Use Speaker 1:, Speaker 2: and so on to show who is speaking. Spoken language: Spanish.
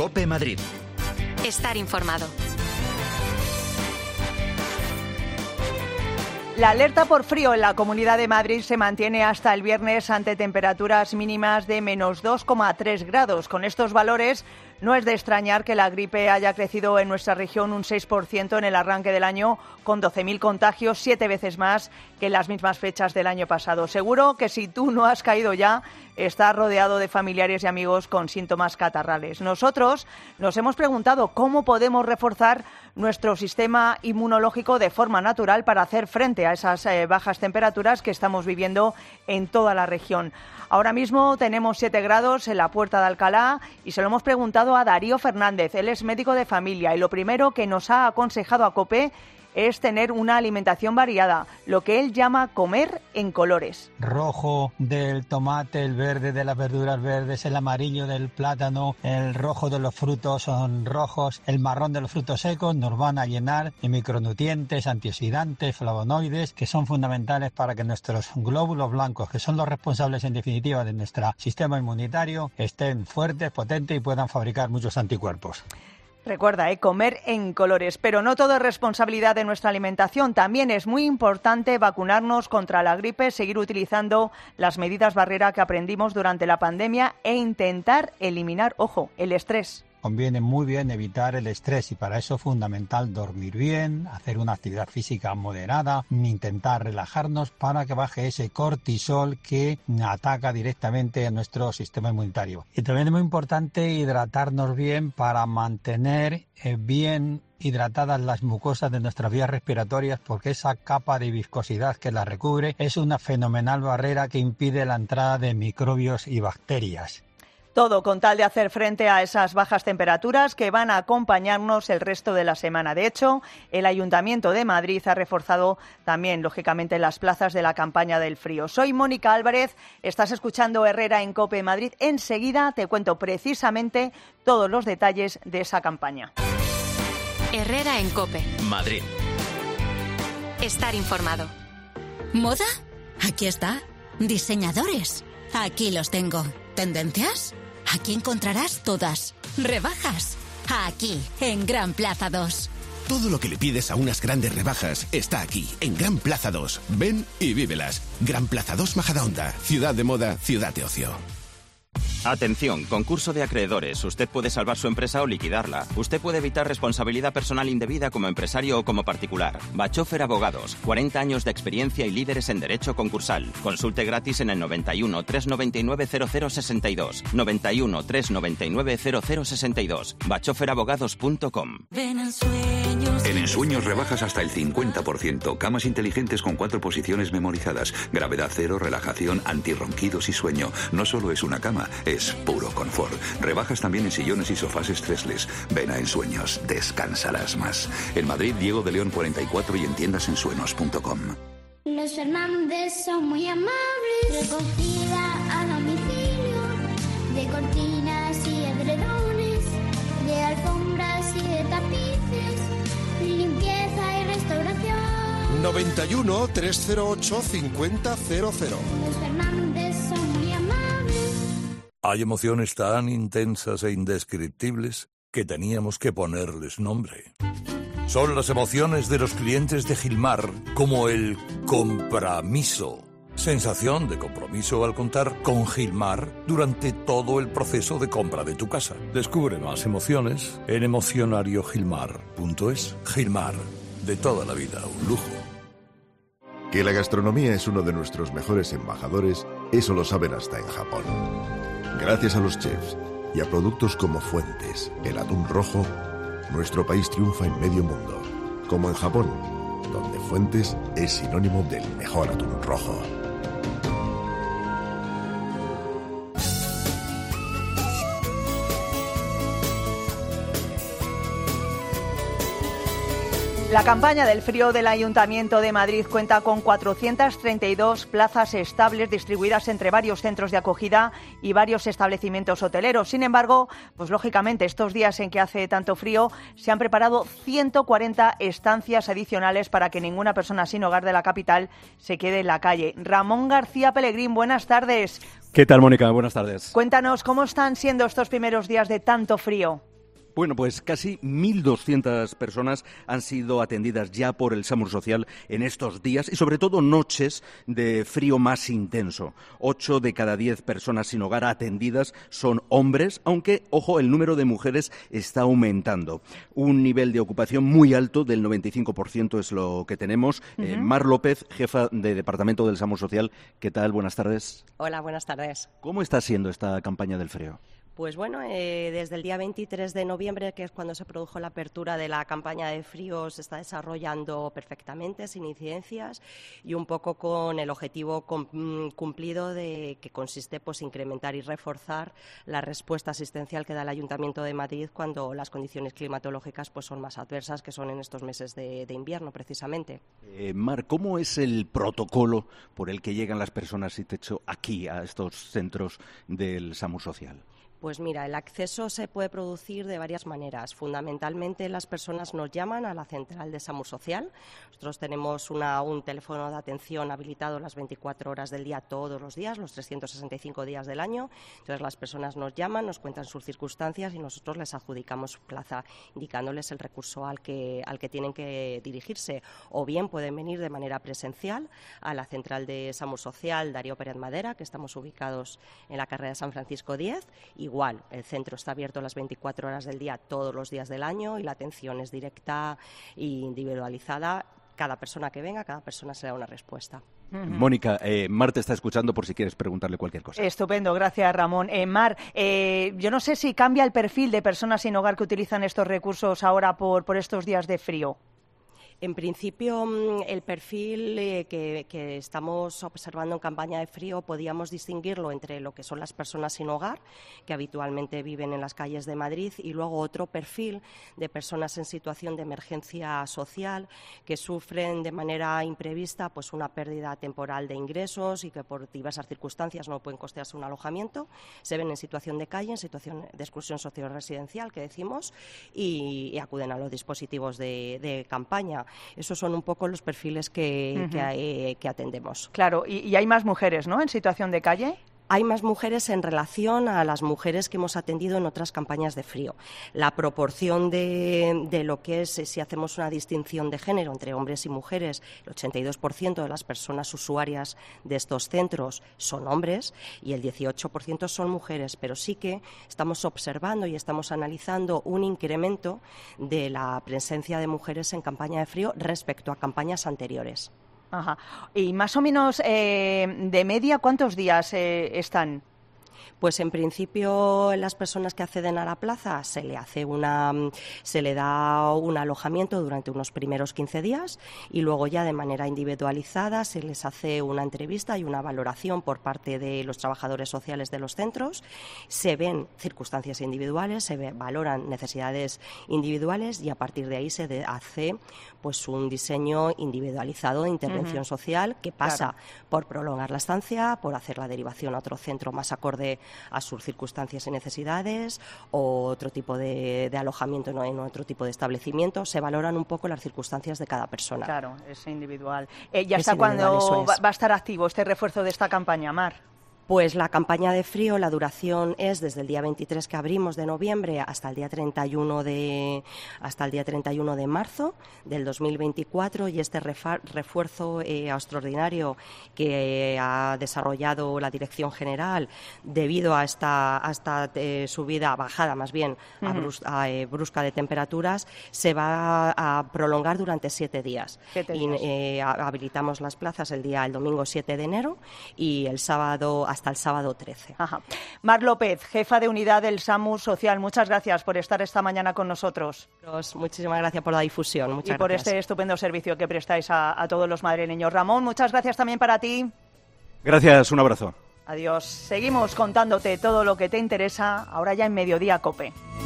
Speaker 1: COPE Madrid.
Speaker 2: Estar informado.
Speaker 3: La alerta por frío en la Comunidad de Madrid se mantiene hasta el viernes ante temperaturas mínimas de menos 2,3 grados. Con estos valores no es de extrañar que la gripe haya crecido en nuestra región un 6% en el arranque del año, con 12.000 contagios, 7 veces más que en las mismas fechas del año pasado. Seguro que si tú no has caído ya, estás rodeado de familiares y amigos con síntomas catarrales. Nosotros nos hemos preguntado cómo podemos reforzar nuestro sistema inmunológico de forma natural para hacer frente a esas bajas temperaturas que estamos viviendo en toda la región. Ahora mismo tenemos 7 grados en la Puerta de Alcalá y se lo hemos preguntado a Darío Fernández. Él es médico de familia y lo primero que nos ha aconsejado a COPE es tener una alimentación variada, lo que él llama comer en colores.
Speaker 4: Rojo del tomate, el verde de las verduras verdes, el amarillo del plátano, el rojo de los frutos son rojos, el marrón de los frutos secos nos van a llenar de micronutrientes, antioxidantes, flavonoides, que son fundamentales para que nuestros glóbulos blancos, que son los responsables en definitiva de nuestro sistema inmunitario, estén fuertes, potentes y puedan fabricar muchos anticuerpos.
Speaker 3: Recuerda, comer en colores, pero no todo es responsabilidad de nuestra alimentación. También es muy importante vacunarnos contra la gripe, seguir utilizando las medidas barrera que aprendimos durante la pandemia e intentar eliminar, ojo, el estrés.
Speaker 4: Conviene muy bien evitar el estrés y para eso es fundamental dormir bien, hacer una actividad física moderada, intentar relajarnos para que baje ese cortisol que ataca directamente a nuestro sistema inmunitario. Y también es muy importante hidratarnos bien para mantener bien hidratadas las mucosas de nuestras vías respiratorias, porque esa capa de viscosidad que la recubre es una fenomenal barrera que impide la entrada de microbios y bacterias.
Speaker 3: Todo con tal de hacer frente a esas bajas temperaturas que van a acompañarnos el resto de la semana. De hecho, el Ayuntamiento de Madrid ha reforzado también, lógicamente, las plazas de la campaña del frío. Soy Mónica Álvarez, estás escuchando Herrera en COPE Madrid. Enseguida te cuento precisamente todos los detalles de esa campaña.
Speaker 2: Herrera en COPE
Speaker 1: Madrid.
Speaker 2: Estar informado.
Speaker 5: ¿Moda? Aquí está. Diseñadores. Aquí los tengo. ¿Tendencias? Aquí encontrarás todas. ¿Rebajas? Aquí, en Gran Plaza 2.
Speaker 6: Todo lo que le pides a unas grandes rebajas está aquí, en Gran Plaza 2. Ven y vívelas. Gran Plaza 2 Majadahonda. Ciudad de moda, ciudad de ocio.
Speaker 7: Atención, concurso de acreedores. Usted puede salvar su empresa o liquidarla. Usted puede evitar responsabilidad personal indebida como empresario o como particular. Bachofer Abogados, 40 años de experiencia y líderes en derecho concursal. Consulte gratis en el 91 399 0062. 91 399 0062. bachoferabogados.com.
Speaker 8: En Ensueños rebajas hasta el 50%. Camas inteligentes con 4 posiciones memorizadas. Gravedad cero, relajación, antirronquidos y sueño. No solo es una cama, es puro confort. Rebajas también en sillones y sofás stressless. Ven a Ensueños, descansarás más. En Madrid, Diego de León 44 y en tiendasensueños.com.
Speaker 9: Los Fernández son muy amables. Recogida a domicilio de cortinas y edredones, de alfombras y de tapices, limpieza y restauración.
Speaker 10: 91 308 5000.
Speaker 9: Los Fernández son muy amables.
Speaker 11: Hay emociones tan intensas e indescriptibles que teníamos que ponerles nombre. Son las emociones de los clientes de Gilmar, como el compromiso. Sensación de compromiso al contar con Gilmar durante todo el proceso de compra de tu casa. Descubre más emociones en emocionariogilmar.es. Gilmar, de toda la vida, un lujo.
Speaker 12: Que la gastronomía es uno de nuestros mejores embajadores, eso lo saben hasta en Japón. Gracias a los chefs y a productos como Fuentes, el atún rojo, nuestro país triunfa en medio mundo, como en Japón, donde Fuentes es sinónimo del mejor atún rojo.
Speaker 3: La campaña del frío del Ayuntamiento de Madrid cuenta con 432 plazas estables distribuidas entre varios centros de acogida y varios establecimientos hoteleros. Sin embargo, pues lógicamente estos días en que hace tanto frío se han preparado 140 estancias adicionales para que ninguna persona sin hogar de la capital se quede en la calle. Ramón García Pelegrín, buenas tardes.
Speaker 13: ¿Qué tal, Mónica? Buenas tardes.
Speaker 3: Cuéntanos, ¿cómo están siendo estos primeros días de tanto frío?
Speaker 1: Bueno, pues casi 1.200 personas han sido atendidas ya por el SAMUR Social en estos días y sobre todo noches de frío más intenso. 8 de cada 10 personas sin hogar atendidas son hombres, aunque, ojo, el número de mujeres está aumentando. Un nivel de ocupación muy alto del 95% es lo que tenemos. Mar López, jefa de departamento del SAMUR Social, ¿qué tal? Buenas tardes.
Speaker 13: Hola, buenas tardes.
Speaker 1: ¿Cómo está siendo esta campaña del frío?
Speaker 13: Pues bueno, desde el día 23 de noviembre, que es cuando se produjo la apertura de la campaña de frío, se está desarrollando perfectamente, sin incidencias y un poco con el objetivo cumplido de que consiste pues incrementar y reforzar la respuesta asistencial que da el Ayuntamiento de Madrid cuando las condiciones climatológicas pues son más adversas, que son en estos meses de invierno precisamente.
Speaker 1: Mar, ¿cómo es el protocolo por el que llegan las personas sin techo aquí a estos centros del SAMUR Social?
Speaker 13: Pues mira, el acceso se puede producir de varias maneras. Fundamentalmente las personas nos llaman a la central de SAMUR Social. Nosotros tenemos un teléfono de atención habilitado las 24 horas del día, todos los días, los 365 días del año. Entonces las personas nos llaman, nos cuentan sus circunstancias y nosotros les adjudicamos su plaza, indicándoles el recurso al que tienen que dirigirse. O bien pueden venir de manera presencial a la central de SAMUR Social Darío Pérez Madera, que estamos ubicados en la carrera de San Francisco X. Igual, el centro está abierto las 24 horas del día, todos los días del año, y la atención es directa e individualizada. Cada persona que venga, cada persona se da una respuesta.
Speaker 1: Mónica, Mar te está escuchando por si quieres preguntarle cualquier cosa.
Speaker 3: Estupendo, gracias Ramón. Mar, yo no sé si cambia el perfil de personas sin hogar que utilizan estos recursos ahora por estos días de frío.
Speaker 13: En principio, el perfil que estamos observando en campaña de frío podíamos distinguirlo entre lo que son las personas sin hogar, que habitualmente viven en las calles de Madrid, y luego otro perfil de personas en situación de emergencia social que sufren de manera imprevista pues una pérdida temporal de ingresos y que por diversas circunstancias no pueden costearse un alojamiento, se ven en situación de calle, en situación de exclusión socio-residencial, que decimos, y acuden a los dispositivos de campaña. Esos son un poco los perfiles que atendemos.
Speaker 3: Claro, y hay más mujeres, ¿no?, en situación de calle.
Speaker 13: Hay más mujeres en relación a las mujeres que hemos atendido en otras campañas de frío. La proporción de lo que es, si hacemos una distinción de género entre hombres y mujeres, el 82% de las personas usuarias de estos centros son hombres y el 18% son mujeres, pero sí que estamos observando y estamos analizando un incremento de la presencia de mujeres en campaña de frío respecto a campañas anteriores.
Speaker 3: Ajá. Y más o menos de media, ¿cuántos días están?
Speaker 13: Pues en principio las personas que acceden a la plaza se le da un alojamiento durante unos primeros 15 días y luego ya de manera individualizada se les hace una entrevista y una valoración por parte de los trabajadores sociales de los centros. Se ven circunstancias individuales, valoran necesidades individuales y a partir de ahí se hace pues un diseño individualizado de intervención social que pasa por prolongar la estancia, por hacer la derivación a otro centro más acorde a sus circunstancias y necesidades, o otro tipo de alojamiento en otro tipo de establecimiento. Se valoran un poco las circunstancias de cada persona.
Speaker 3: Claro, es individual. ¿Ya hasta cuándo va a estar activo este refuerzo de esta campaña, Mar?
Speaker 13: Pues la campaña de frío, la duración es desde el día 23 que abrimos de noviembre hasta el día 31 de marzo del 2024, y este refuerzo extraordinario que ha desarrollado la Dirección General debido a esta bajada más bien brusca de temperaturas, se va a prolongar durante 7 días. Habilitamos las plazas el domingo 7 de enero y hasta el sábado 13.
Speaker 3: Ajá. Mar López, jefa de unidad del SAMUR Social, muchas gracias por estar esta mañana con nosotros.
Speaker 13: Muchísimas gracias por la difusión. Muchas
Speaker 3: por
Speaker 13: gracias.
Speaker 3: Este estupendo servicio que prestáis a todos los madrileños. Ramón, muchas gracias también para ti.
Speaker 1: Gracias, un abrazo.
Speaker 3: Adiós. Seguimos contándote todo lo que te interesa, ahora ya en Mediodía COPE.